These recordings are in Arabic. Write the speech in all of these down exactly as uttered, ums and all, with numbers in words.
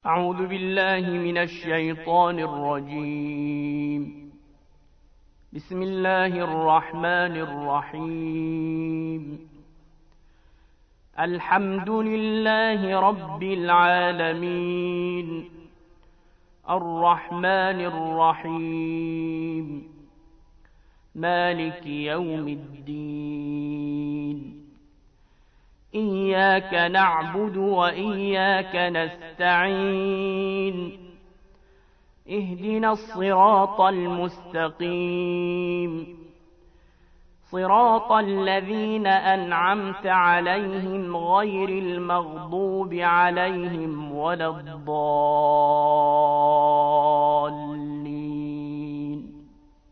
أعوذ بالله من الشيطان الرجيم. بسم الله الرحمن الرحيم. الحمد لله رب العالمين، الرحمن الرحيم، مالك يوم الدين. إياك نعبد وإياك نستعين. اهدنا الصراط المستقيم، صراط الذين أنعمت عليهم غير المغضوب عليهم ولا الضالين.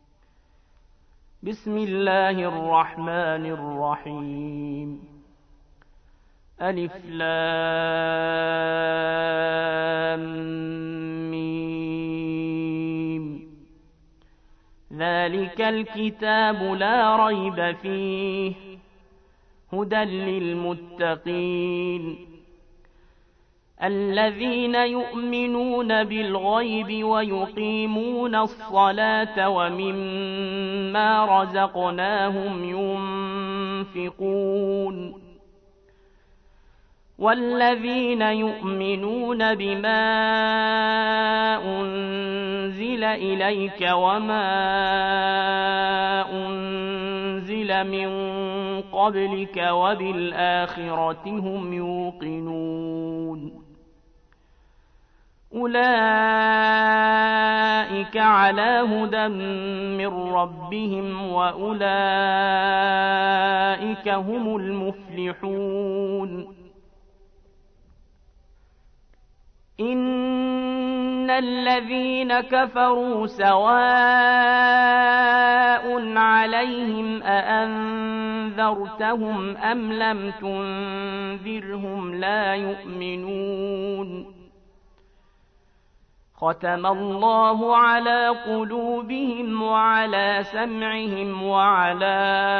بسم الله الرحمن الرحيم. ألف لام ميم. ذلك الكتاب لا ريب فيه هدى للمتقين، الذين يؤمنون بالغيب ويقيمون الصلاة ومما رزقناهم ينفقون، والذين يؤمنون بما أنزل إليك وما أنزل من قبلك وبالآخرة هم يوقنون. أولئك على هدى من ربهم وأولئك هم المفلحون. إن الذين كفروا سواء عليهم أأنذرتهم أم لم تنذرهم لا يؤمنون. ختم الله على قلوبهم وعلى سمعهم وعلى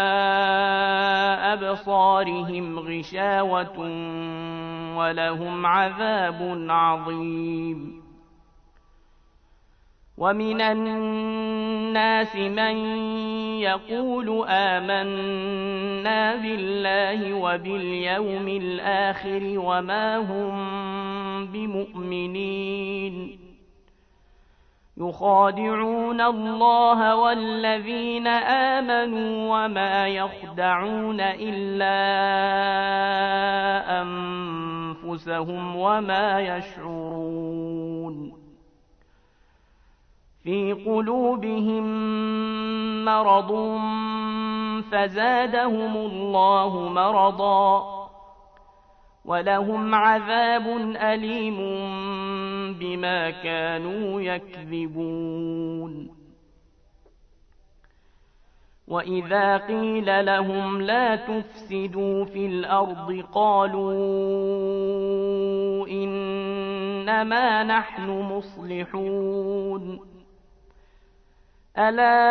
أبصارهم غشاوة ولهم عذاب عظيم. ومن الناس من يقول آمنا بالله وباليوم الآخر وما هم بمؤمنين، يخادعون الله والذين آمنوا وما يخدعون إلا أنفسهم وما يشعرون. في قلوبهم مرض فزادهم الله مرضا ولهم عذاب أليم بما كانوا يكذبون. وإذا قيل لهم لا تفسدوا في الأرض قالوا إنما نحن مصلحون. ألا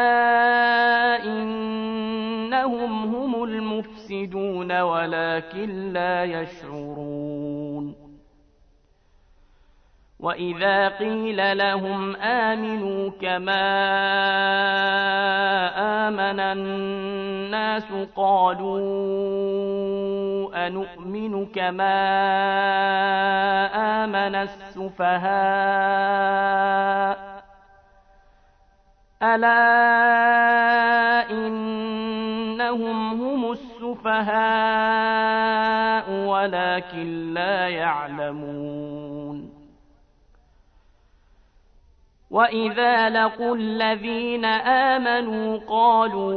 إنهم هم المفسدون ولكن لا يشعرون. وإذا قيل لهم آمنوا كما آمن الناس قالوا أنؤمن كما آمن السفهاء. ألا إنهم هم السفهاء ولكن لا يعلمون. وإذا لقوا الذين آمنوا قالوا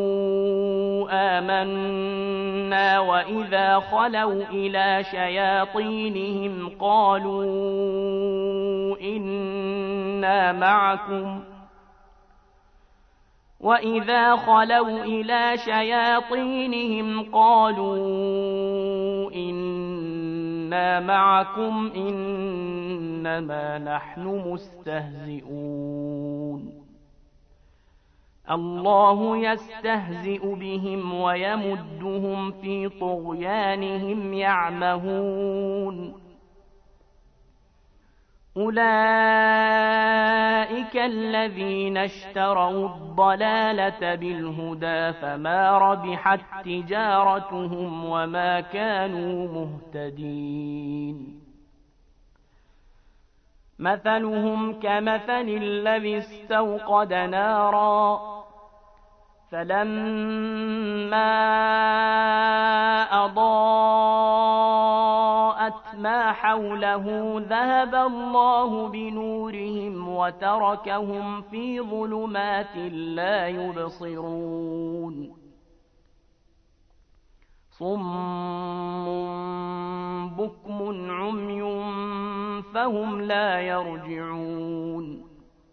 آمنا وإذا خلوا إلى شياطينهم قالوا إنا معكم وإذا خلوا إلى شياطينهم قالوا إنا معكم إنما نحن مستهزئون. الله يستهزئ بهم ويمدهم في طغيانهم يعمهون أولئك الذين اشتروا الضلالة بالهدى فما ربحت تجارتهم وما كانوا مهتدين مثلهم كمثل الذي استوقد نارا فلما أضاءت ما حوله ذهب الله بنورهم وتركهم في ظلمات لا يبصرون صم بكم عمي فهم لا يرجعون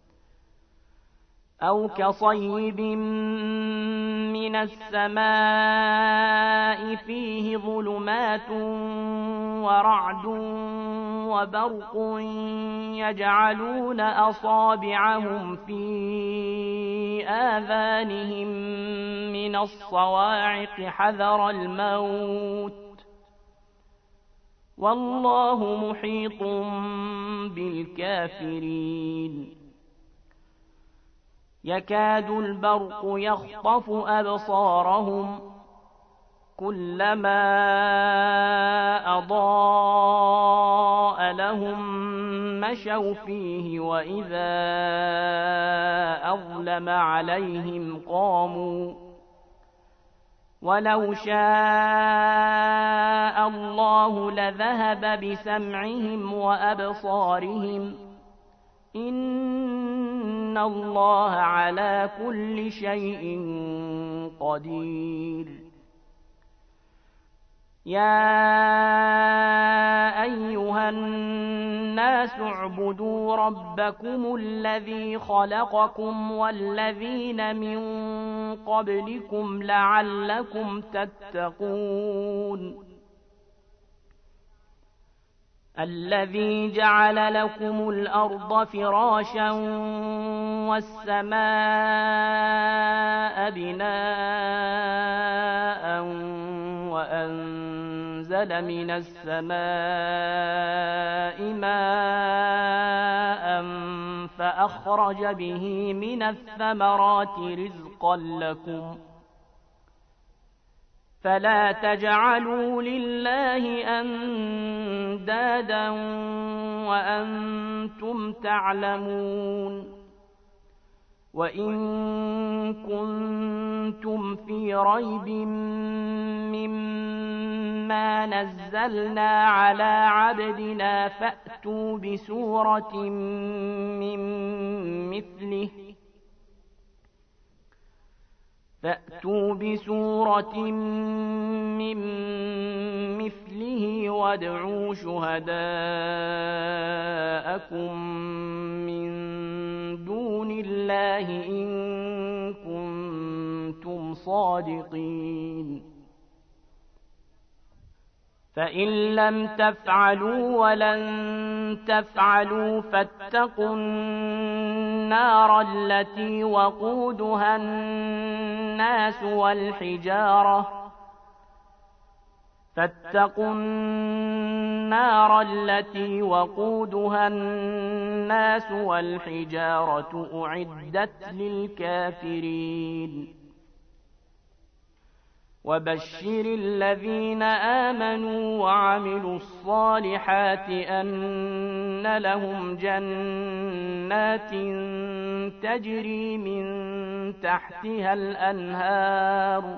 أو كصيب من السماء فيه ظلمات ورعد وبرق يجعلون أصابعهم في آذانهم من الصواعق حذر الموت والله محيط بالكافرين يكاد البرق يخطف أبصارهم كلما أضاء لهم مشوا فيه وإذا أظلم عليهم قاموا ولو شاء الله لذهب بسمعهم وأبصارهم إن الله على كل شيء قدير يا أيها الناس اعبدوا ربكم الذي خلقكم والذين من قبلكم لعلكم تتقون الذي جعل لكم الأرض فراشا والسماء بناء وأنزل من السماء ماء فأخرج به من الثمرات رزقا لكم فلا تجعلوا لله أندادا وأنتم تعلمون وإن كنتم في ريب مما نزلنا على عبدنا فأتوا بسورة من مثله فأتوا بسورة من مثله وادعوا شهداءكم من دون الله إن كنتم صادقين فإن لم تفعلوا ولن تفعلوا فاتقوا النار التي وقودها الناس والحجارة فاتقوا النار التي وقودها الناس والحجارة أعدت للكافرين وبشر الذين آمنوا وعملوا الصالحات أن لهم جنات تجري من تحتها الأنهار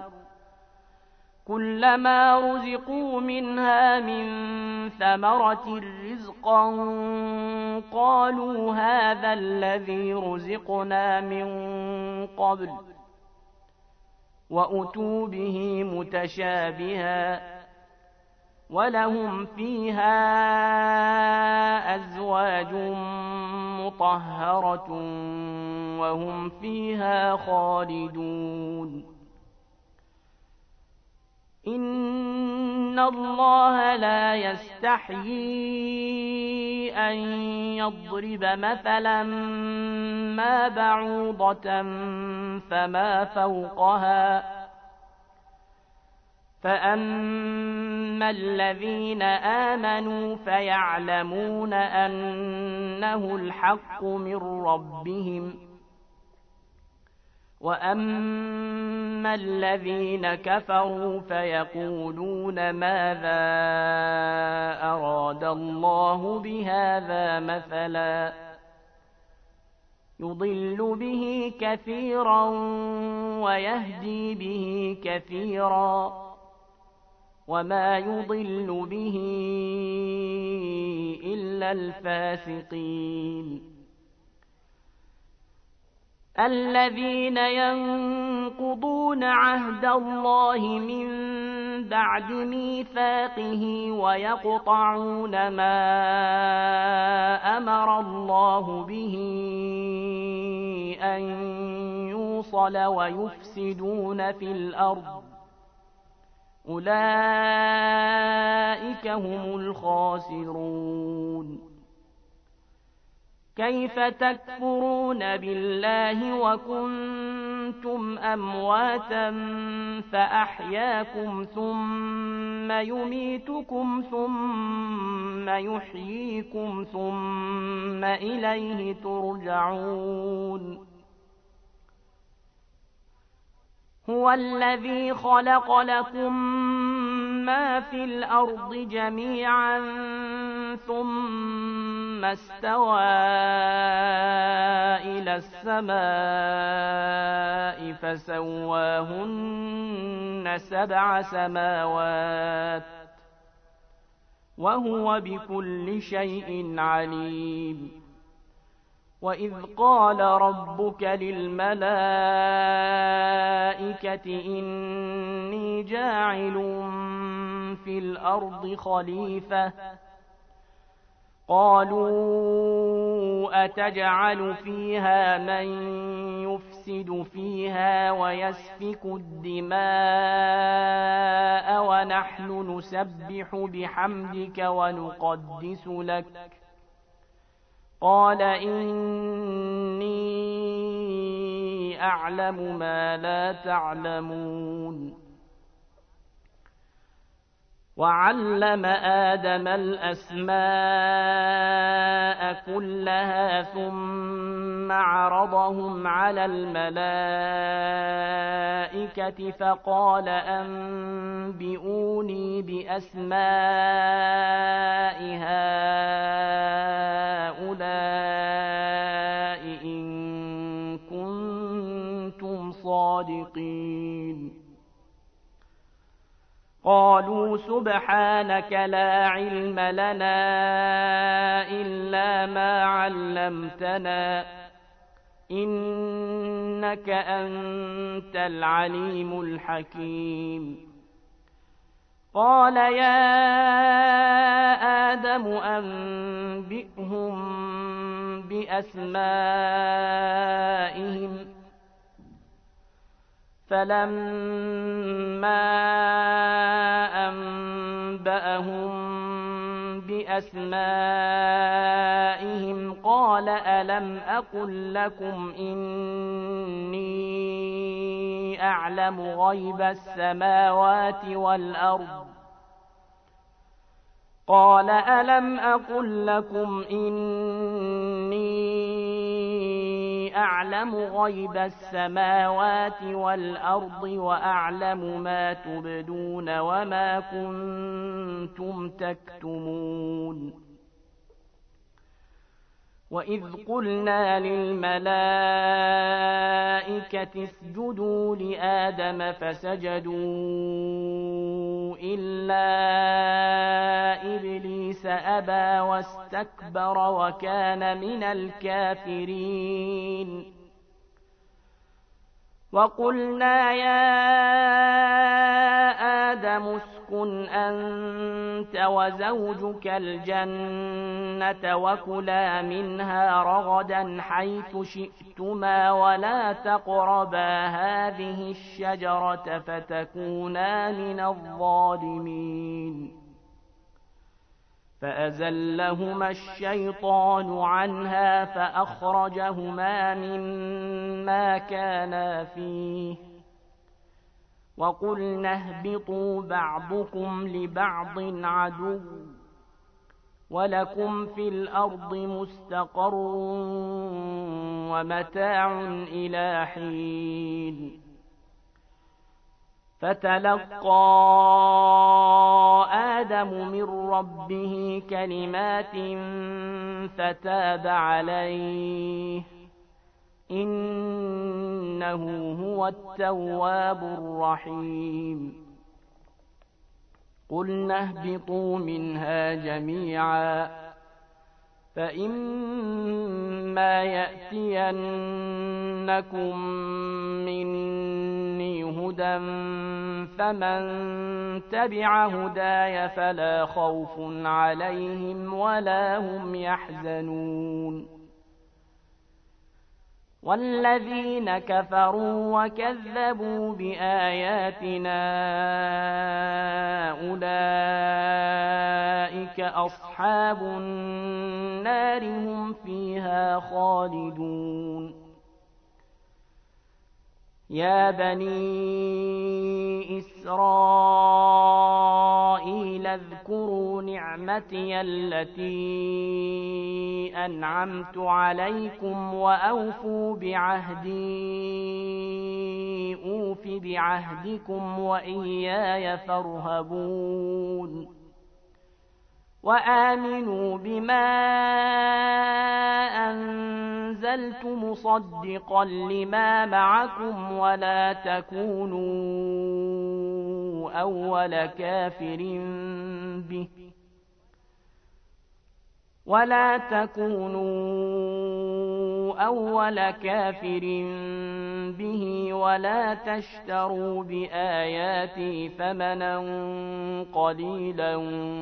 كلما رزقوا منها من ثمرة رزقا قالوا هذا الذي رزقنا من قبل وأتوا به متشابها ولهم فيها أزواج مطهرة وهم فيها خالدون إن الله لا يستحيي أن يضرب مثلا ما بعوضة فما فوقها فأما الذين آمنوا فيعلمون أنه الحق من ربهم وأما الذين كفروا فيقولون ماذا أراد الله بهذا مثلا يضل به كثيرا ويهدي به كثيرا وما يضل به إلا الفاسقين الذين ينقضون عهد الله من بعد ميثاقه ويقطعون ما أمر الله به أن يوصل ويفسدون في الأرض أولئك هم الخاسرون كيف تكفرون بالله وكنتم أمواتا فأحياكم ثم يميتكم ثم يحييكم ثم إليه ترجعون هو الذي خلق لكم ما في الأرض جميعا ثم استوى إلى السماء فسواهن سبع سماوات وهو بكل شيء عليم وإذ قال ربك للملائكة إني جاعل في الأرض خليفة قالوا أتجعل فيها من يفسد فيها ويسفك الدماء ونحن نسبح بحمدك ونقدس لك قال إني أعلم ما لا تعلمون وعلم آدم الأسماء كلها ثم عرضهم على الملائكة فقال أنبئوني بأسماء هؤلاء إن كنتم صادقين قالوا سبحانك لا علم لنا إلا ما علمتنا إنك أنت العليم الحكيم قال يا آدم أنبئهم بأسمائهم فلما أنبأهم بأسمائهم قال ألم أقل لكم إني أعلم غيب السماوات والأرض قال ألم أقل لكم إني أعلم غيب السماوات والأرض وأعلم ما تبدون وما كنتم تكتمون وإذ قلنا للملائكة اسجدوا لآدم فسجدوا إلا إبليس أبى واستكبر وكان من الكافرين وقلنا يا آدم اسكن أنت وزوجك الجنة وكلا منها رغدا حيث شئتما ولا تقربا هذه الشجرة فتكونا من الظالمين فأزلهما الشيطان عنها فأخرجهما مما كانا فيه وقلنا اهبطوا بعضكم لبعض عدو ولكم في الأرض مستقر ومتاع إلى حين فتلقى آدم من ربه كلمات فتاب عليه إنه هو التواب الرحيم قلنا اهبطوا منها جميعا فإما يأتينكم مني هدى فمن تبع هداي فلا خوف عليهم ولا هم يحزنون والذين كفروا وكذبوا بآياتنا أولئك أصحاب النار هم فيها خالدون يا بني إسرائيل اذكروا نعمتي التي أنعمت عليكم وأوفوا بعهدي أوف بعهدكم وإياي فارهبون وآمنوا بما أنزلت مصدقا لما معكم ولا تكونوا أول كافر به ولا تكونوا أول كافر به ولا تشتروا بآياتي ثمنا قليلا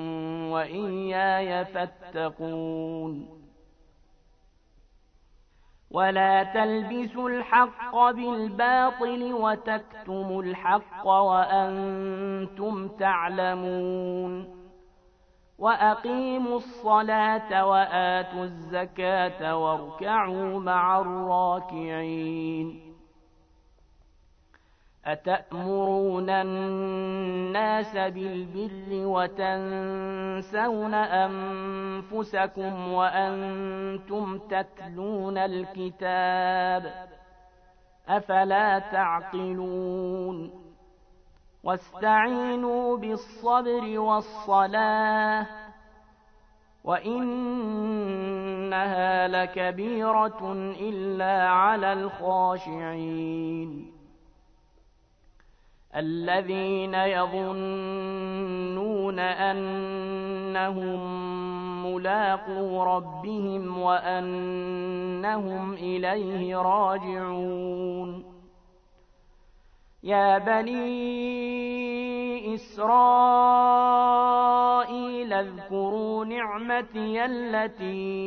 وإياي فاتقون ولا تلبسوا الحق بالباطل وتكتموا الحق وأنتم تعلمون وأقيموا الصلاة وآتوا الزكاة واركعوا مع الراكعين أتأمرون الناس بالبر وتنسون أنفسكم وأنتم تتلون الكتاب أفلا تعقلون واستعينوا بالصبر والصلاة وإنها لكبيرة إلا على الخاشعين الذين يظنون أنهم ملاقو ربهم وأنهم إليه راجعون يا بني إسرائيل اذكروا نعمتي التي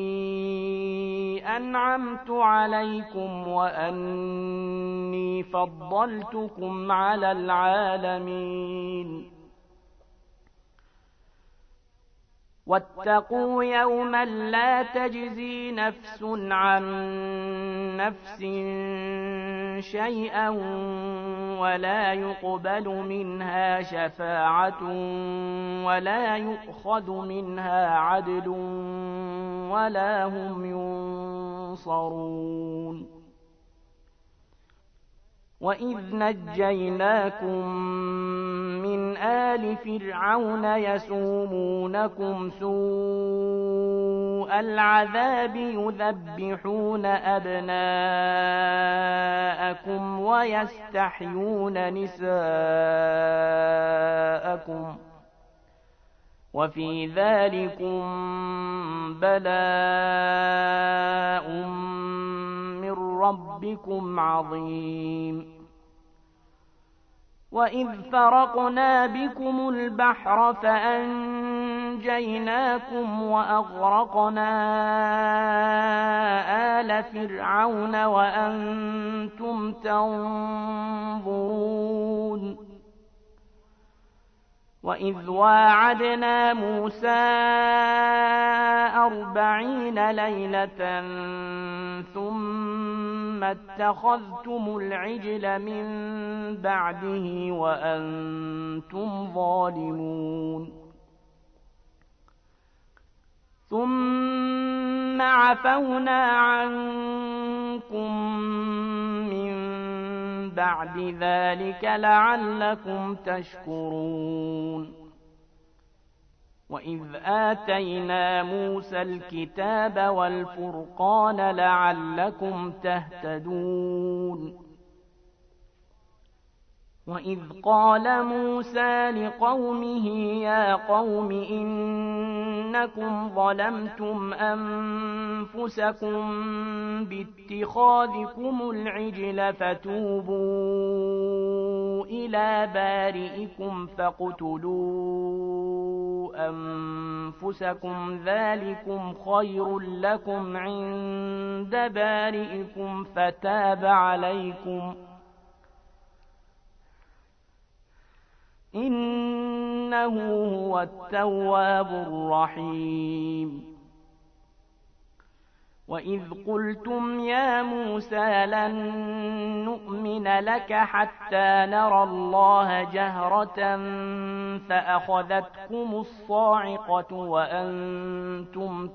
أنعمت عليكم وأني فضلتكم على العالمين واتقوا يوما لا تجزي نفس عن نفس شيئا ولا يقبل منها شفاعة ولا يؤخذ منها عدل ولا هم ينصرون وإذ نجيناكم من آل فرعون يسومونكم سوء العذاب يذبحون أبناءكم ويستحيون نساءكم وفي ذلكم بلاء من ربكم عظيم وإذ فرقنا بكم البحر فأنجيناكم وأغرقنا آل فرعون وأنتم تنظرون وإذ واعدنا موسى أربعين ليلة ثم اتخذتم العجل من بعده وأنتم ظالمون ثم عفونا عنكم من بعد ذلك لعلكم تشكرون وإذ آتينا موسى الكتاب والفرقان لعلكم تهتدون وإذ قال موسى لقومه يا قوم إنكم ظلمتم أنفسكم باتخاذكم العجل فتوبوا إلى بارئكم فاقتلوا أنفسكم ذلكم خير لكم عند بارئكم فتاب عليكم إنه هو التواب الرحيم وإذ قلتم يا موسى لن نؤمن لك حتى نرى الله جهرة فأخذتكم الصاعقة وأنتم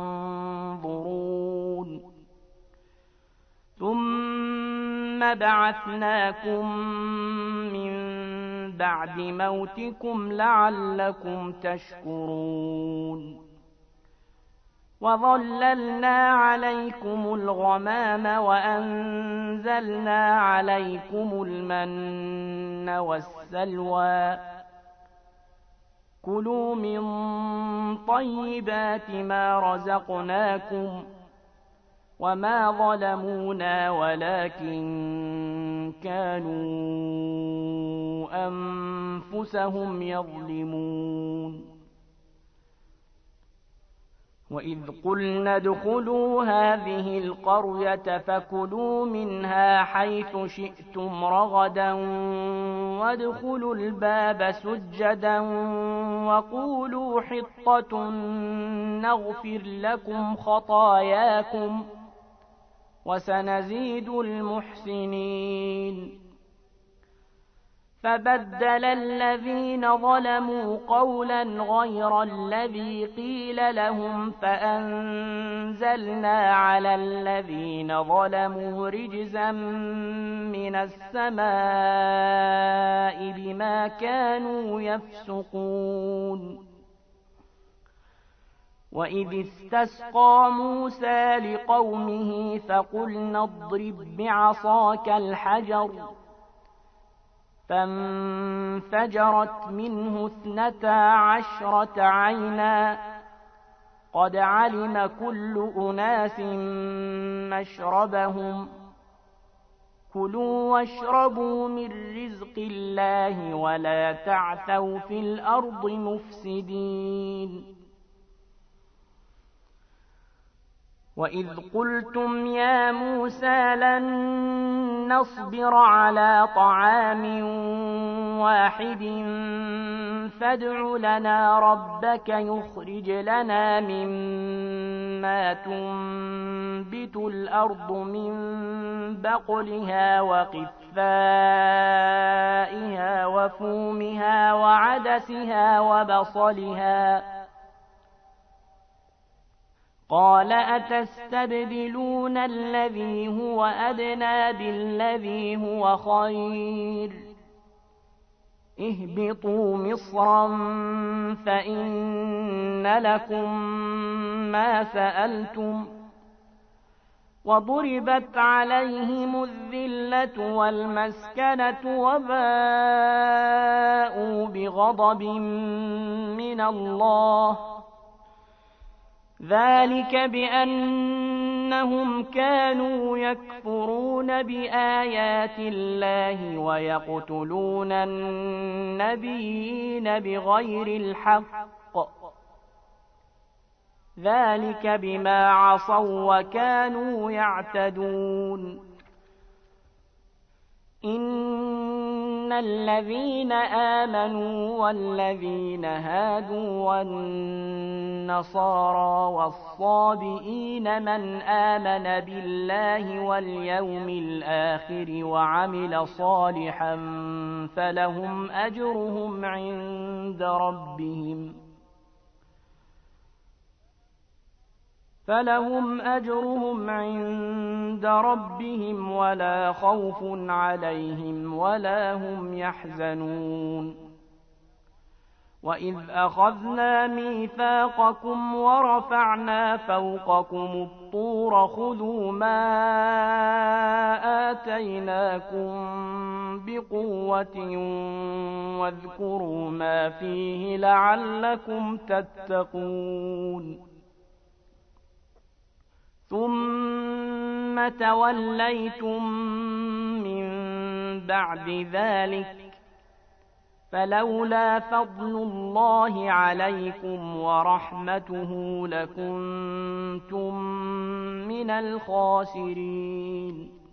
تنظرون ثم بعثناكم من بعد موتكم لعلكم تشكرون وظللنا عليكم الغمام وأنزلنا عليكم المن والسلوى كلوا من طيبات ما رزقناكم وما ظلمونا ولكن كانوا أنفسهم يظلمون وإذ قلنا ادخلوا هذه القرية فكلوا منها حيث شئتم رغدا وادخلوا الباب سجدا وقولوا حطة نغفر لكم خطاياكم وسنزيد المحسنين فبدل الذين ظلموا قولا غير الذي قيل لهم فأنزلنا على الذين ظلموا رجزا من السماء بما كانوا يفسقون وإذ استسقى موسى لقومه فقلنا اضرب بعصاك الحجر فانفجرت منه اثنتا عشرة عينا قد علم كل أناس مشربهم كلوا واشربوا من رزق الله ولا تعثوا في الأرض مفسدين وإذ قلتم يا موسى لن نصبر على طعام واحد فادع لنا ربك يخرج لنا مما تنبت الأرض من بقلها وقثائها وفومها وعدسها وبصلها قال أتستبدلون الذي هو أدنى بالذي هو خير اهبطوا مصرا فإن لكم ما سألتم وضربت عليهم الذلة والمسكنة وباءوا بغضب من الله ذلك بأنهم كانوا يكفرون بآيات الله ويقتلون النبيين بغير الحق ذلك بما عصوا وكانوا يعتدون إن الذين آمنوا والذين هادوا والنصارى والصابئين من آمن بالله واليوم الآخر وعمل صالحا فلهم أجرهم عند ربهم فلهم أجرهم عند ربهم ولا خوف عليهم ولا هم يحزنون وإذ أخذنا ميثاقكم ورفعنا فوقكم الطور خذوا ما آتيناكم بقوة واذكروا ما فيه لعلكم تتقون ثم توليتم من بعد ذلك فلولا فضل الله عليكم ورحمته لكنتم من الخاسرين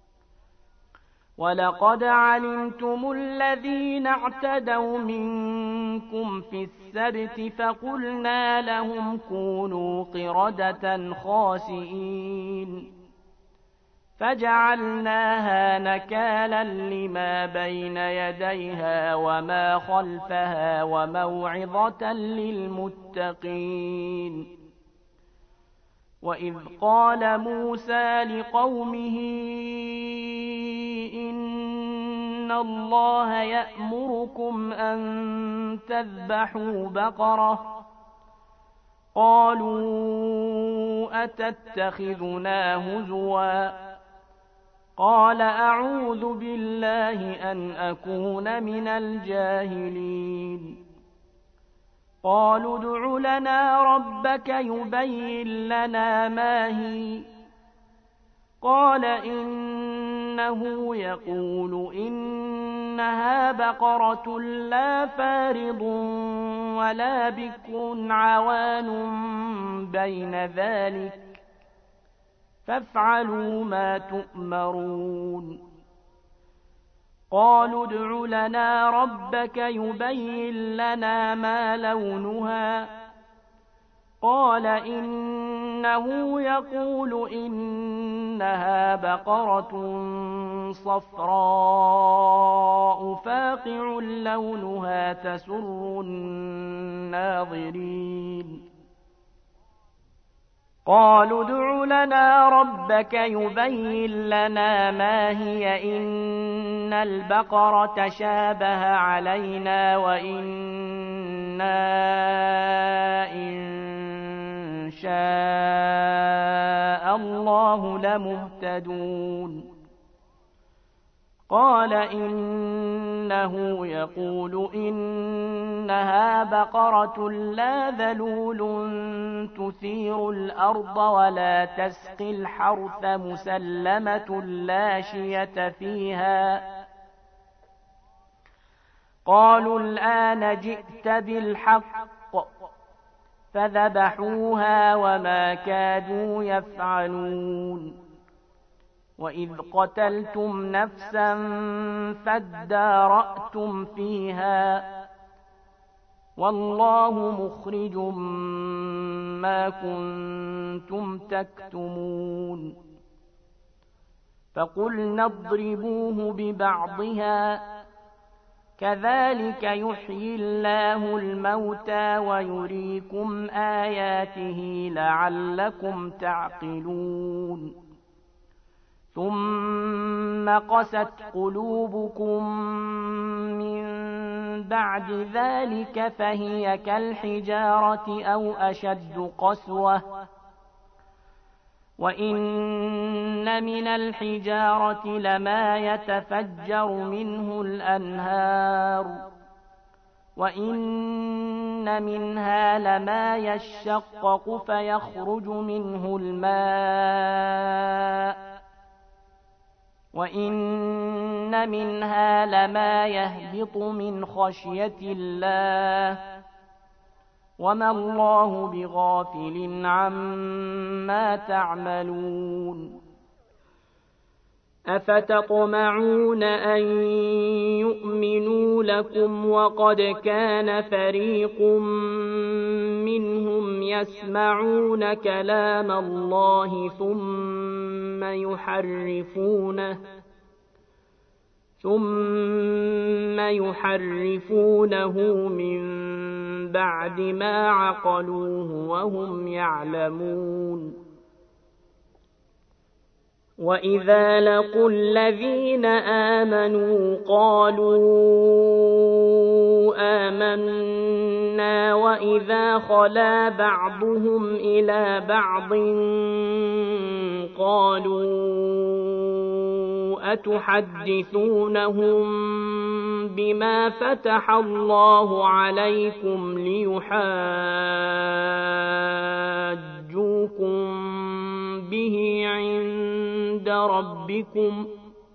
ولقد علمتم الذين اعتدوا منكم في السبت فقلنا لهم كونوا قردة خاسئين فجعلناها نكالا لما بين يديها وما خلفها وموعظة للمتقين وإذ قال موسى لقومه إن الله يأمركم أن تذبحوا بقرة قالوا أتتخذنا هزوا قال أعوذ بالله أن أكون من الجاهلين قالوا ادع لنا ربك يبين لنا ما هي قال إنه يقول إنها بقرة لا فارض ولا بكر عوان بين ذلك فافعلوا ما تؤمرون قالوا ادع لنا ربك يبين لنا ما لونها قال إنه يقول إنها بقرة صفراء فاقع لونها تسر الناظرين قالوا ادع لنا ربك يبين لنا ما هي إن البقرة شابه علينا وإنا إن شاء الله لمهتدون قال إنه يقول إنها بقرة لا ذلول تثير الأرض ولا تسقي الحرث مسلمة لا شية فيها قالوا الآن جئت بالحق فذبحوها وما كادوا يفعلون وإذ قتلتم نفسا فادارأتم فيها والله مخرج ما كنتم تكتمون فقلنا اضربوه ببعضها كذلك يحيي الله الموتى ويريكم آياته لعلكم تعقلون ثم قست قلوبكم من بعد ذلك فهي كالحجارة أو أشد قسوة وإن من الحجارة لما يتفجر منه الأنهار وإن منها لما يشقق فيخرج منه الماء وإن منها لما يهبط من خشية الله وما الله بغافل عما تعملون أفتطمعون أن يؤمنوا لكم وقد كان فريق منهم يسمعون كلام الله ثم يحرفونه ثم يحرفونه من بعد ما عقلوه وهم يعلمون. وإذا لقوا الذين آمنوا قالوا آمنا وإذا خلا بعضهم إلى بعض قالوا أتحدثونهم بما فتح الله عليكم ليحاجوكم به عند ربكم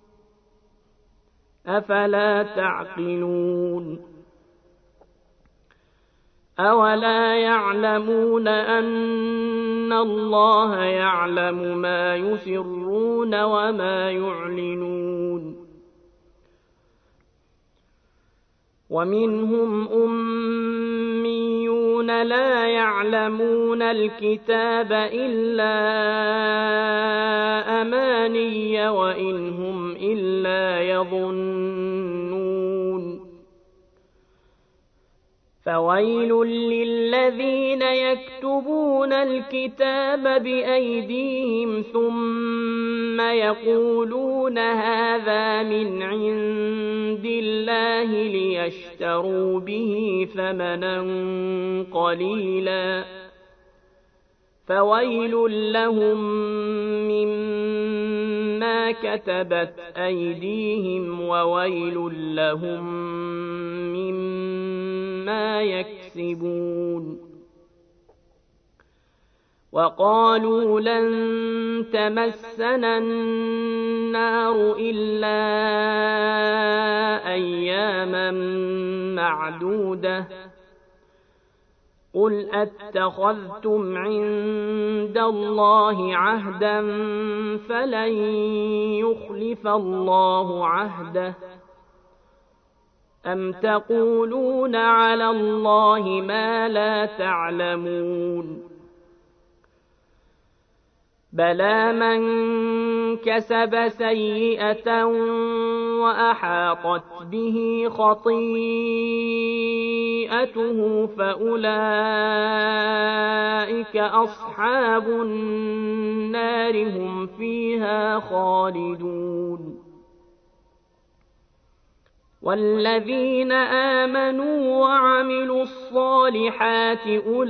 أفلا تعقلون. أولا يعلمون أن الله يعلم ما يسرون وما يعلنون. ومنهم أميون لا يعلمون الكتاب إلا أماني وإن هم إلا يظنون. فويل للذين يكتبون الكتاب بأيديهم ثم يقولون هذا من عند الله ليشتروا به ثمنا قليلا فويل لهم مما كتبت أيديهم وويل لهم مما يكسبون. وقالوا لن تمسنا النار إلا أياما معدودة قل أتخذتم عند الله عهدا فلن يخلف الله عهده أم تقولون على الله ما لا تعلمون. بلى من كسب سيئة وأحاطت به خطيئته فأولئك أصحاب النار هم فيها خالدون. والذين آمنوا وعملوا الصالحات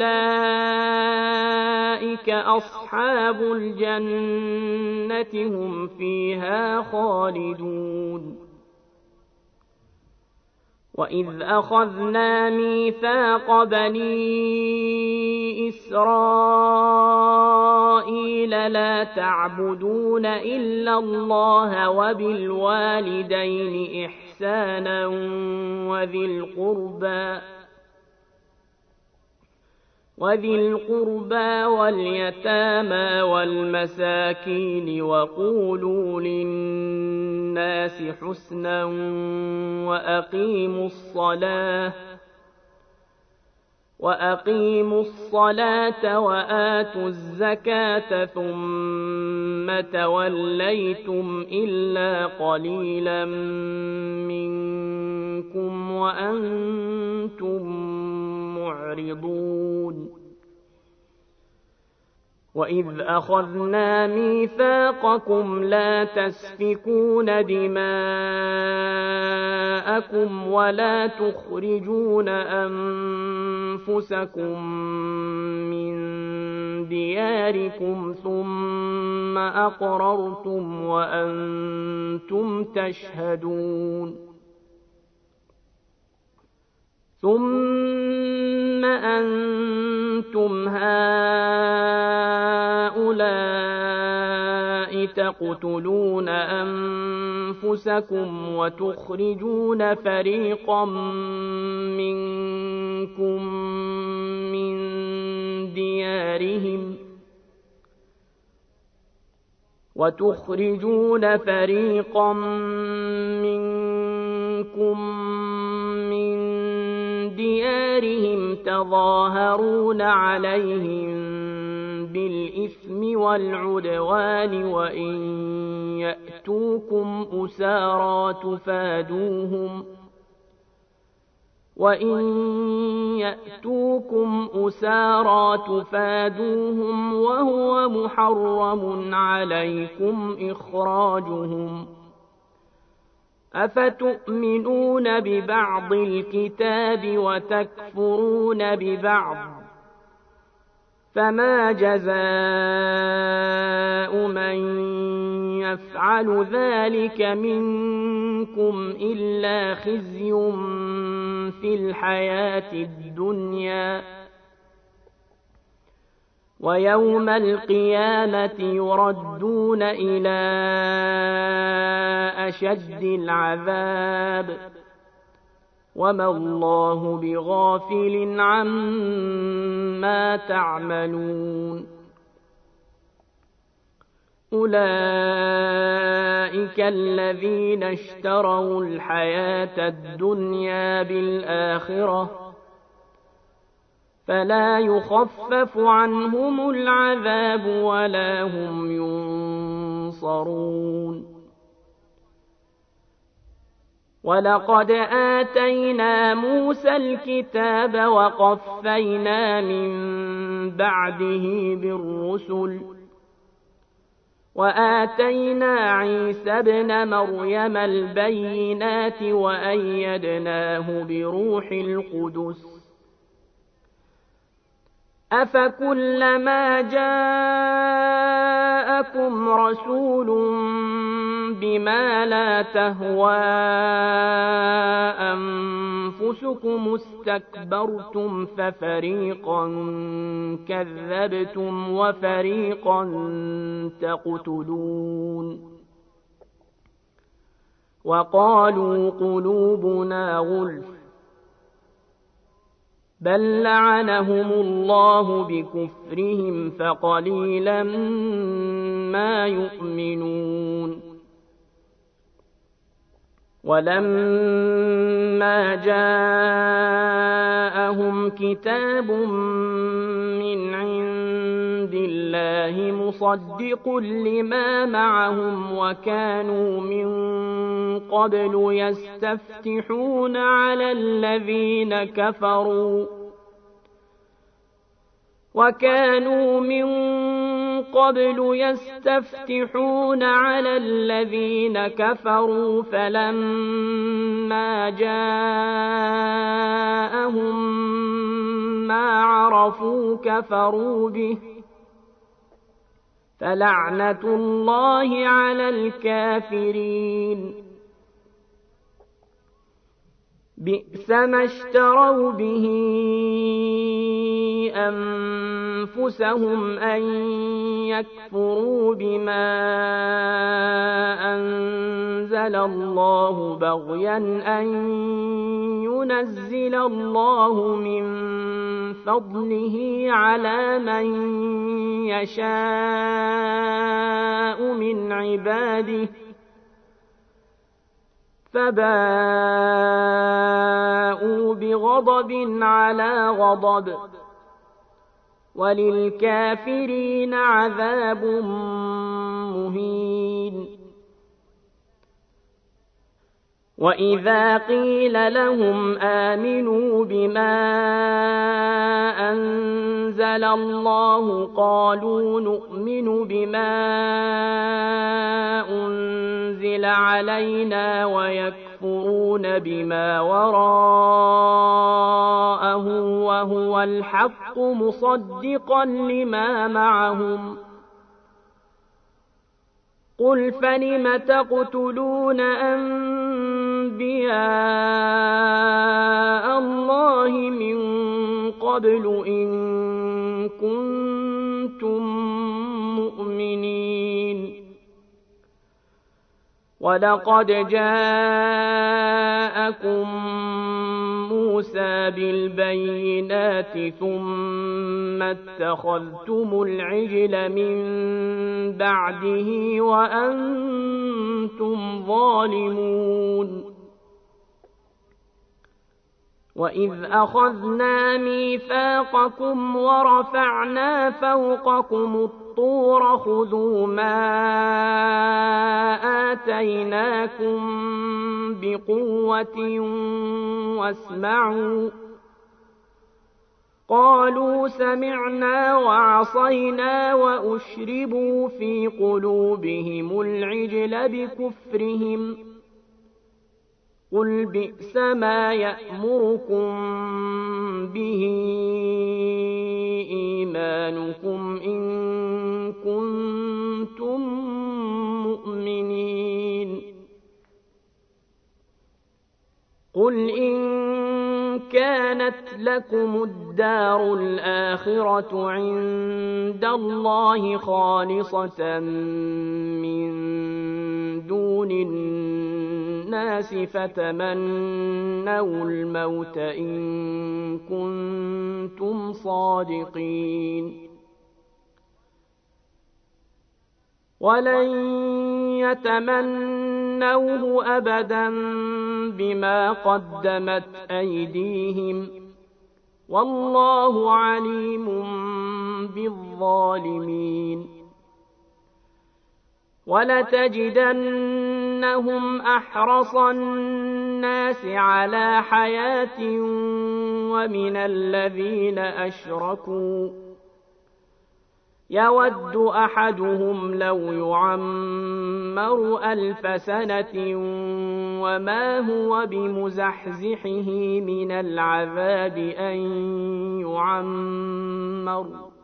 أولئك أصحاب الجنة هم فيها خالدون. وإذ أخذنا ميثاق بني إسرائيل لا تعبدون إلا الله وبالوالدين إحسانا وذي القربى وذي القربى واليتامى والمساكين وقولوا للناس حسنا وأقيموا الصلاة وأقيموا الصلاة وآتوا الزكاة ثم توليتم إلا قليلا منكم وأنتم معرضون. وإذ أخذنا ميثاقكم لا تسفكون دماءكم ولا تخرجون أنفسكم من دياركم ثم أقررتم وأنتم تشهدون. ثم أنتم هؤلاء تقتلون أنفسكم وتخرجون فريقا منكم من ديارهم وتخرجون فريقا منكم من ديارهم تظاهرون عليهم بالإثم والعدوان وإن يأتوكم أسارى تفادوهم وإن يأتوكم أسارى تفادوهم وهو محرم عليكم إخراجهم أفتؤمنون ببعض الكتاب وتكفرون ببعض فما جزاء من يفعل ذلك منكم إلا خزي في الحياة الدنيا ويوم القيامة يردون إلى أشد العذاب وما الله بغافل عما تعملون أولئك الذين اشتروا الحياة الدنيا بالآخرة فلا يخفف عنهم العذاب ولا هم ينصرون ولقد آتينا موسى الكتاب وقفينا من بعده بالرسل وآتينا عيسى ابن مريم البينات وأيدناه بروح القدس أفكلما جاءكم رسول بما لا تهوى أنفسكم استكبرتم ففريقا كذبتم وفريقا تقتلون وقالوا قلوبنا غلف بل لعنهم الله بكفرهم فقليلا ما يؤمنون ولما جاءهم كتاب من عند الله مصدق لما معهم وكانوا من قبل يستفتحون على الذين كفروا وكانوا من قبل يستفتحون على الذين كفروا فلما جاءهم ما عرفوا كفروا به فلعنة الله على الكافرين بئس ما اشتروا به أنفسهم أن يكفروا بما أنزل الله بغيا أن ينزل الله من فضله على من يشاء من عباده فباءوا بغضب على غضب وللكافرين عذاب مهين وإذا قيل لهم آمنوا بما أنزل الله قالوا نؤمن بما أنزل علينا ويكفرون بما وراءه وهو الحق مصدقا لما معهم قل فلم تقتلون أنبياء الله من قبل إن كنتم مؤمنين ولقد جاءكم موسى موسى بالبينات ثم اتخذتم العجل من بعده وأنتم ظالمون وإذ أخذنا ميثاقكم ورفعنا فوقكم الطور خذوا ما آتيناكم بقوة واسمعوا قالوا سمعنا وعصينا وأشربوا في قلوبهم العجل بكفرهم قل بئس ما يأمركم به إيمانكم إن كنتم مؤمنين قل إن كانت لكم الدار الآخرة عند الله خالصة من دون الناس فتمنوا الموت إن كنتم صادقين ولن يتمنوه أبدا بما قدمت أيديهم والله عليم بالظالمين ولتجدنهم أحرص الناس على حياة ومن الذين أشركوا يود أحدهم لو يعمر ألف سنة وما هو بمزحزحه من العذاب أن يعمر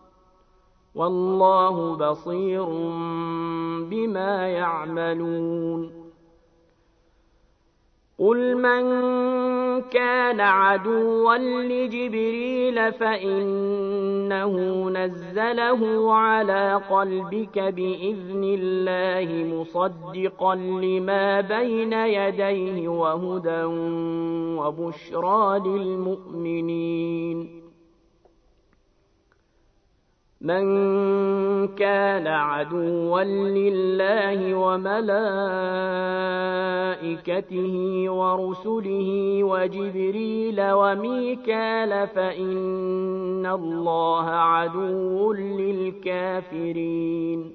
والله بصير بما يعملون قل من كان عدوا لجبريل فإنه نزله على قلبك بإذن الله مصدقا لما بين يديه وهدى وبشرى للمؤمنين من كان عدوا لله وملائكته ورسله وجبريل وميكال فإن الله عدو للكافرين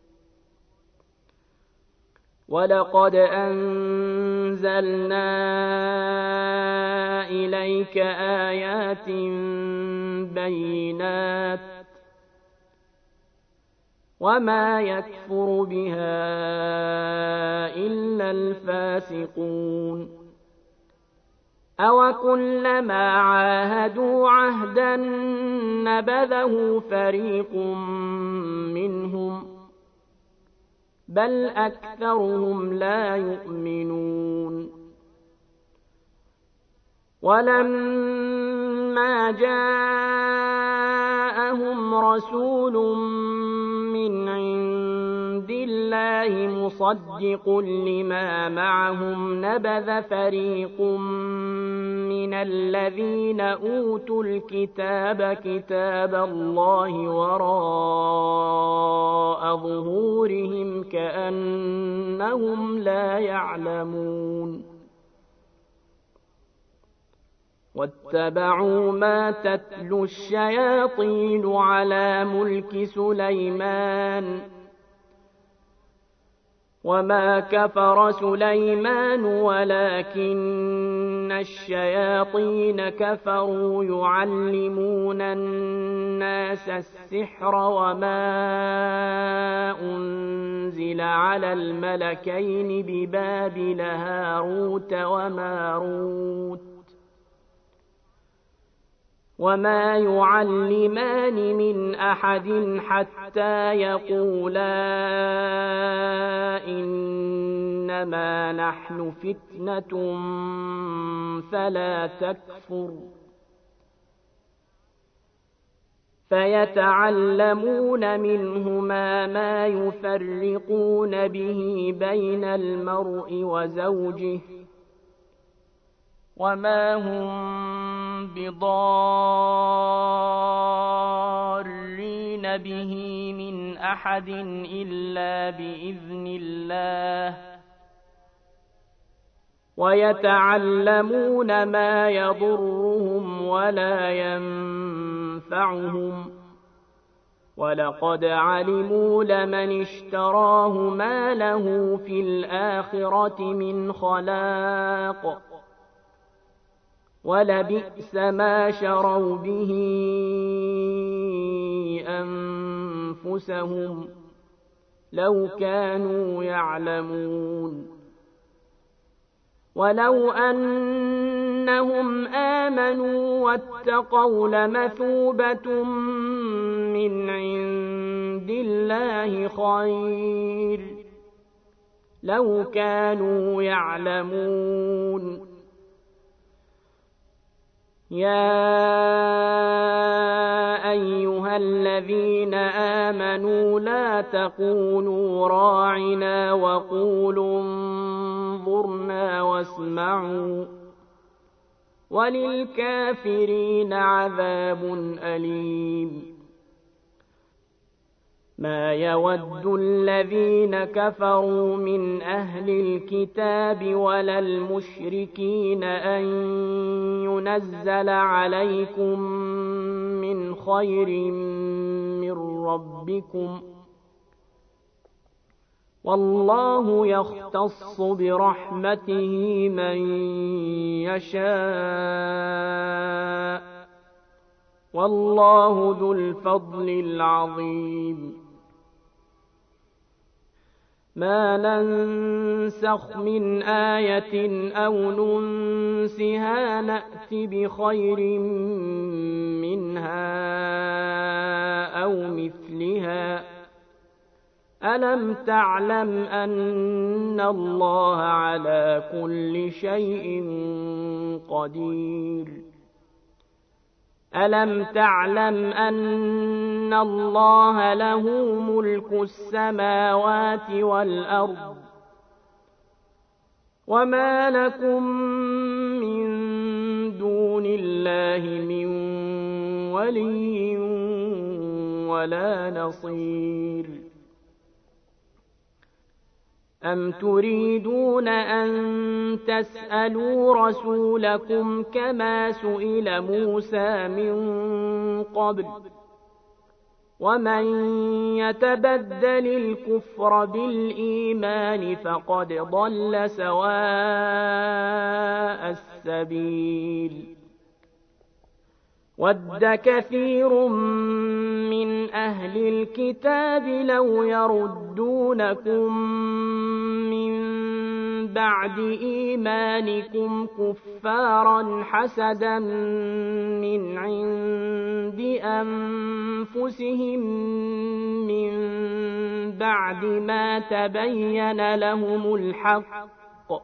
ولقد أنزلنا إليك آيات بينات وما يكفر بها إلا الفاسقون أوكلما عاهدوا عهدا نبذه فريق منهم بل أكثرهم لا يؤمنون ولما جاءهم رسول من عند الله مصدق لما معهم نبذ فريق من الذين أوتوا الكتاب كتاب الله وراء ظهورهم كأنهم لا يعلمون واتبعوا ما تتلو الشياطين على ملك سليمان وما كفر سليمان ولكن الشياطين كفروا يعلمون الناس السحر وما أنزل على الملكين ببابل هاروت وماروت وما يعلمان من أحد حتى يقولا إنما نحن فتنة فلا تكفر فيتعلمون منهما ما يفرقون به بين المرء وزوجه وما هم بضارين به من أحد إلا بإذن الله ويتعلمون ما يضرهم ولا ينفعهم ولقد علموا لمن اشتراه ما له في الآخرة من خلاق ولبئس ما شروا به أنفسهم لو كانوا يعلمون ولو أنهم آمنوا واتقوا لمثوبة من عند الله خير لو كانوا يعلمون يا أيها الذين آمنوا لا تقولوا راعنا وقولوا انظرنا واسمعوا وللكافرين عذاب أليم ما يود الذين كفروا من أهل الكتاب ولا المشركين أن ينزل عليكم من خير من ربكم والله يختص برحمته من يشاء والله ذو الفضل العظيم ما ننسخ من آية أو ننسها نأت بخير منها أو مثلها ألم تعلم أن الله على كل شيء قدير ألم تعلم أن الله له ملك السماوات والأرض وما لكم من دون الله من ولي ولا نصير أم تريدون أن تسألوا رسولكم كما سئل موسى من قبل ومن يتبدل الكفر بالإيمان فقد ضل سواء السبيل ود كثير من أهل الكتاب لو يردونكم من بعد إيمانكم كفارا حسدا من عند أنفسهم من بعد ما تبين لهم الحق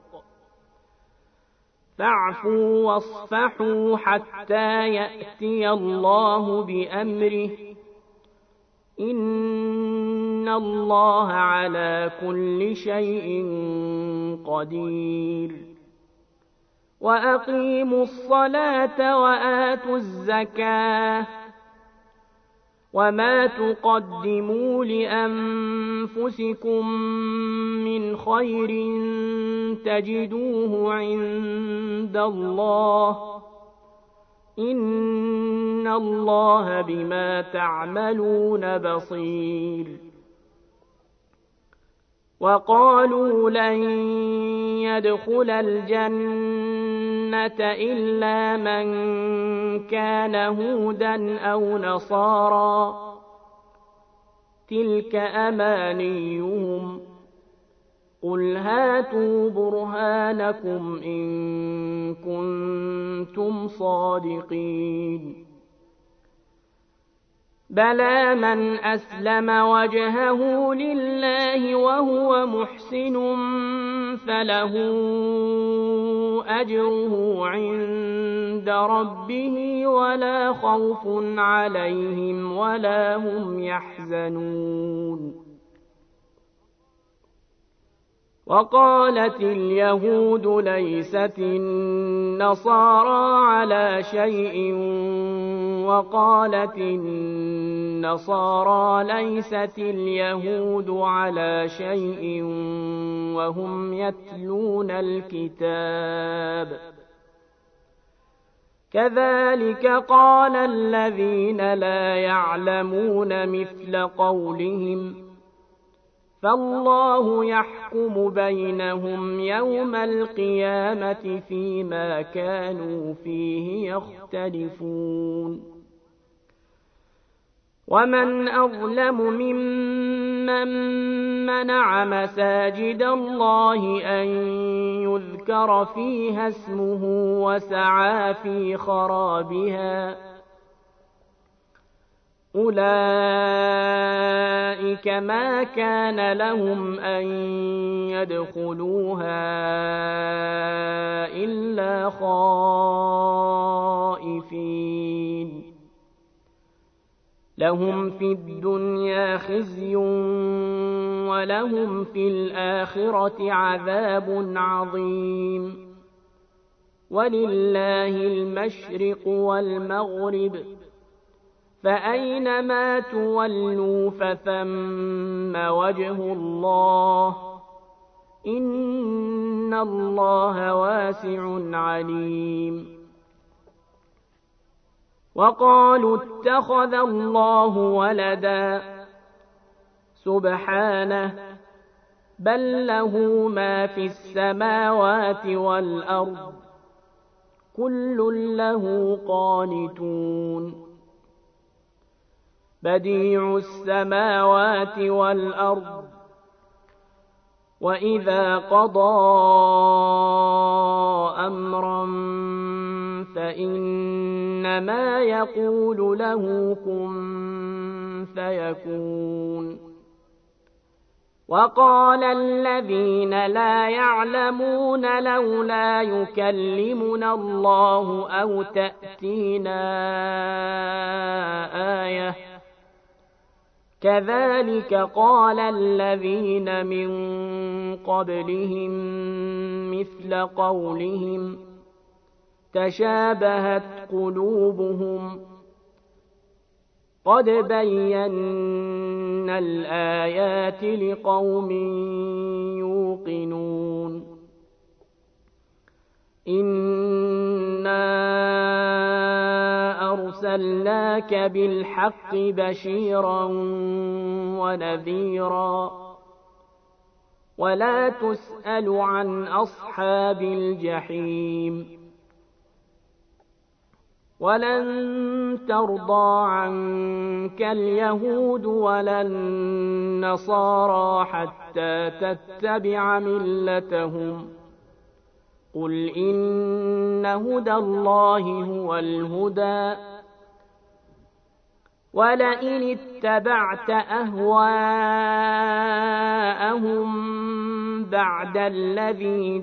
فاعفوا واصفحوا حتى يأتي الله بأمره إن الله على كل شيء قدير وأقيموا الصلاة وآتوا الزكاة وما تقدموا لأنفسكم من خير تجدوه عند الله إن الله بما تعملون بصير وقالوا لن يدخل الجنة إلا من كان هودا أو نصارى تلك أمانيهم قل هاتوا برهانكم إن كنتم صادقين بلى من أسلم وجهه لله وهو محسن فله أجره عند ربه ولا خوف عليهم ولا هم يحزنون وقالت اليهود ليست النصارى على شيء وقالت النصارى ليست اليهود على شيء وهم يتلون الكتاب كذلك قال الذين لا يعلمون مثل قولهم فالله يحكم بينهم يوم القيامة فيما كانوا فيه يختلفون ومن أظلم ممن منع مساجد الله أن يذكر فيها اسمه وسعى في خرابها أولئك ما كان لهم أن يدخلوها إلا خائفين لهم في الدنيا خزي ولهم في الآخرة عذاب عظيم ولله المشرق والمغرب فأينما تولوا فثم وجه الله إن الله واسع عليم وقالوا اتخذ الله ولدا سبحانه بل له ما في السماوات والأرض كل له قانتون بديع السماوات والأرض وإذا قضى أمرا فإنما يقول له كن فيكون وقال الذين لا يعلمون لولا يكلمنا الله أو تأتينا آية كذلك قال الذين من قبلهم مثل قولهم تشابهت قلوبهم قد بينا الآيات لقوم يوقنون إنا أرسلناك بالحق بشيرا ونذيرا ولا تسأل عن أصحاب الجحيم ولن ترضى عنك اليهود ولا النصارى حتى تتبع ملتهم قل إن هدى الله هو الهدى ولئن اتبعت أهواءهم بعد الذي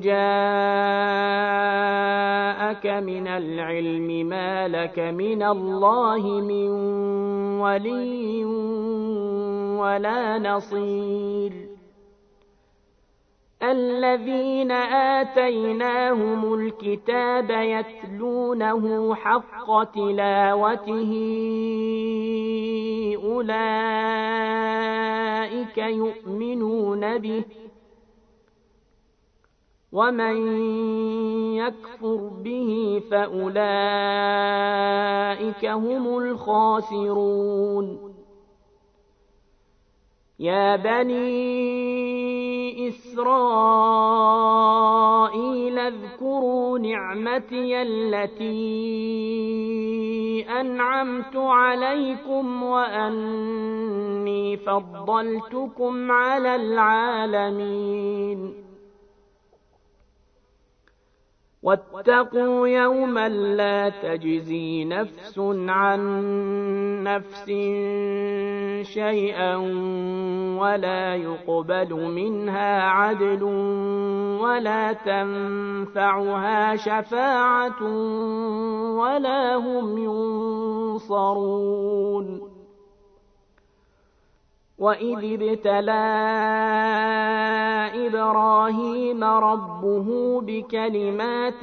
جاءك من العلم ما لك من الله من ولي ولا نصير الذين آتيناهم الكتاب يتلونه حق تلاوته أولئك يؤمنون به ومن يكفر به فأولئك هم الخاسرون يا بني إسرائيل اذكروا نعمتي التي أنعمت عليكم وأني فضلتكم على العالمين واتقوا يوما لا تجزي نفس عن نفس شيئا ولا يقبل منها عدل ولا تنفعها شفاعة ولا هم ينصرون وإذ ابتلى إبراهيم ربه بكلمات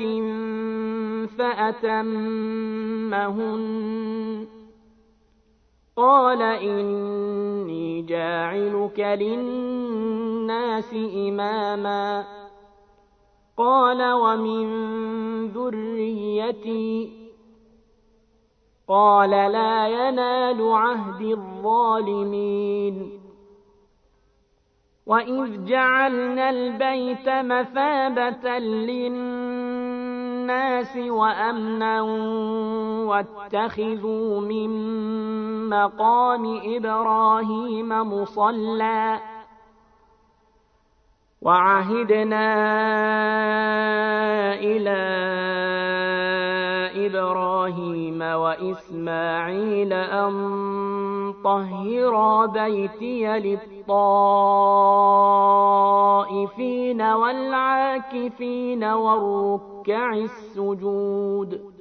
فأتمهن قال إني جاعلك للناس إماما قال ومن ذريتي قال لا ينال عهد الظالمين وإذ جعلنا البيت مثابة للناس وأمنا واتخذوا من مقام إبراهيم مصلى وعهدنا إلى إبراهيم وإسماعيل أن طهرا بيتي للطائفين والعاكفين والركع السجود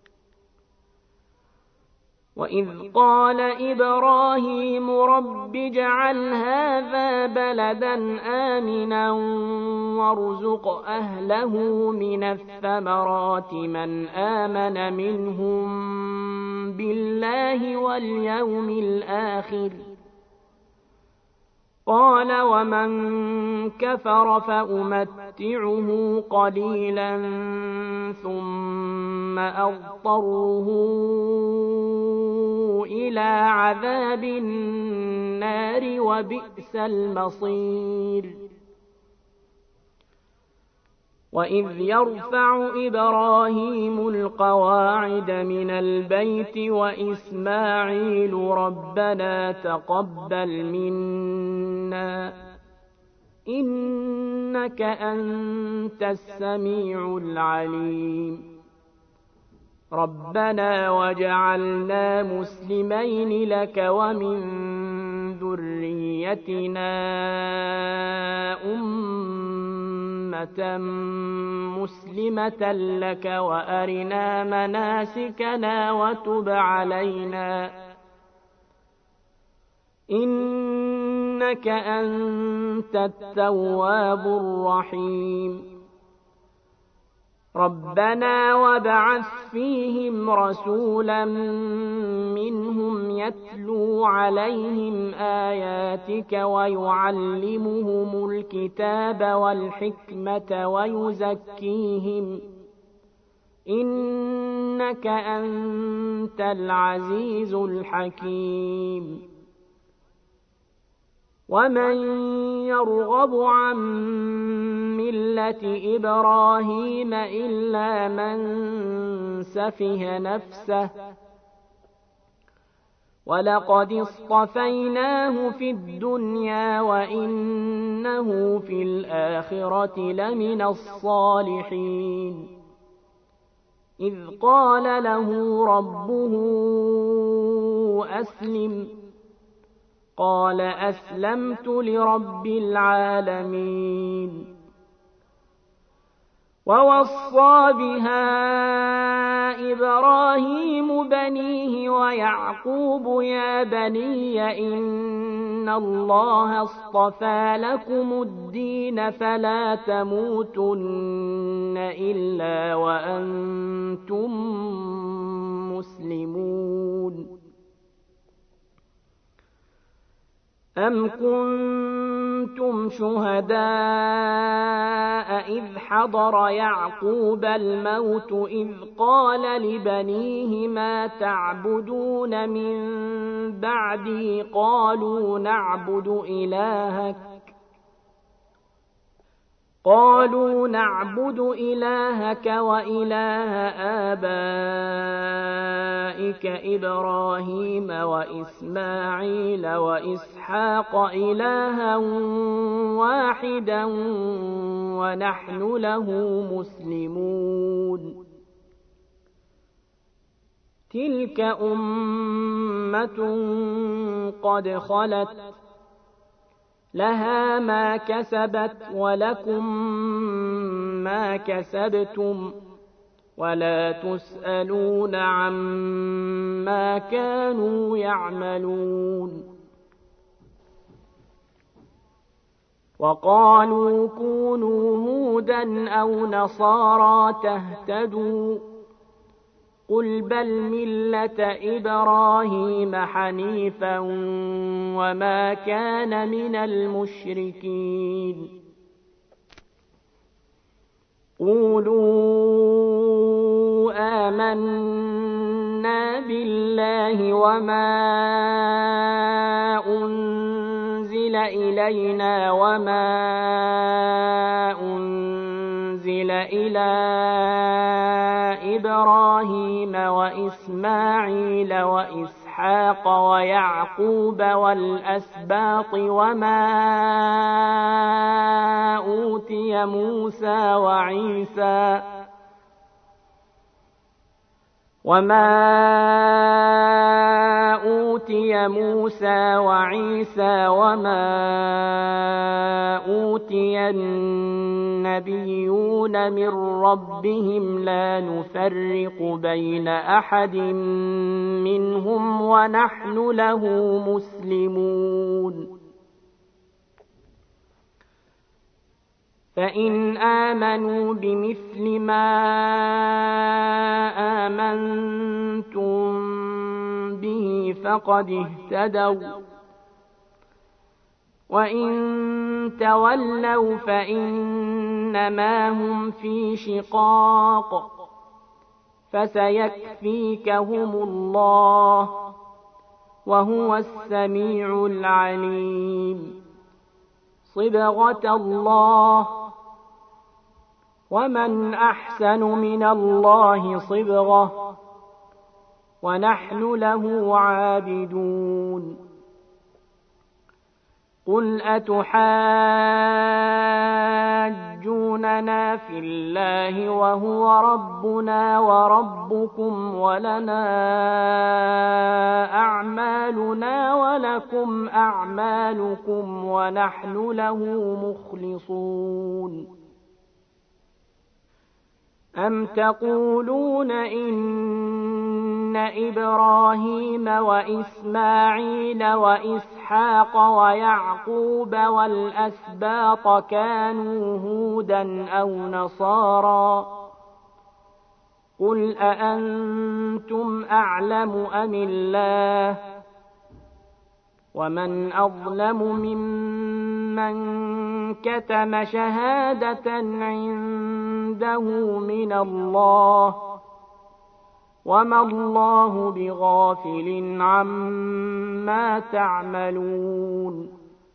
وإذ قال إبراهيم رب اجعل هذا بلدا آمنا وارزق أهله من الثمرات من آمن منهم بالله واليوم الآخر قال ومن كفر فأمتعه قليلا ثم أضطره إلى عذاب النار وبئس المصير وإذ يرفع إبراهيم القواعد من البيت وإسماعيل ربنا تقبل منا إنك أنت السميع العليم ربنا وجعلنا مسلمين لك ومن ذريتنا أمة مسلمة لك وأرنا مناسكنا وتب علينا إنك أنت التواب الرحيم ربنا وابعث فيهم رسولا منهم يتلو عليهم آياتك ويعلمهم الكتاب والحكمة ويزكيهم إنك أنت العزيز الحكيم ومن يرغب عن ملة إبراهيم إلا من سفه نفسه ولقد اصطفيناه في الدنيا وإنه في الآخرة لمن الصالحين إذ قال له ربه أسلم قال أسلمت لرب العالمين ووصى بها إبراهيم بنيه ويعقوب يا بني إن الله اصطفى لكم الدين فلا تموتن إلا وأنتم مسلمون أم كنتم شهداء إذ حضر يعقوب الموت إذ قال لبنيه ما تعبدون من بعدي قالوا نعبد إلهك قالوا نعبد إلهك وإله آبائك إبراهيم وإسماعيل وإسحاق إلها واحدا ونحن له مسلمون تلك أمة قد خلت لها ما كسبت ولكم ما كسبتم ولا تسألون عما كانوا يعملون وقالوا كونوا هودا أو نصارى تهتدوا قل بل ملة إبراهيم حنيفا وما كان من المشركين قولوا آمنا بالله وما أنزل إلينا وما أنزل إلى إبراهيم وإسماعيل وإسحاق ويعقوب والأسباط وما أوتي موسى وعيسى وما أوتي موسى وعيسى وما أوتي النبيون من ربهم لا نفرق بين أحد منهم ونحن له مسلمون فإن آمنوا بمثل ما آمنتم به فقد اهتدوا وإن تولوا فإنما هم في شقاق فسيكفيكهم الله وهو السميع العليم صبغة الله ومن أحسن من الله صبغة ونحن له عابدون قل أتحاجوننا في الله وهو ربنا وربكم ولنا أعمالنا ولكم أعمالكم ونحن له مخلصون أم تقولون إن إبراهيم وإسماعيل وإسحاق ويعقوب والأسباط كانوا هودا أو نصارى قل أأنتم أعلم أم الله ومن أظلم ممن كتم شهادة عنده من الله وما الله بغافل عما تعملون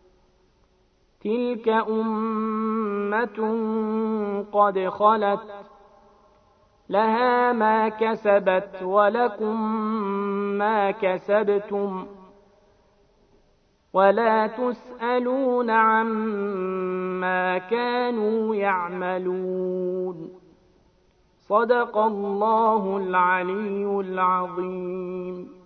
تلك أمة قد خلت لها ما كسبت ولكم ما كسبتم ولا تسألون عما كانوا يعملون صدق الله العلي العظيم.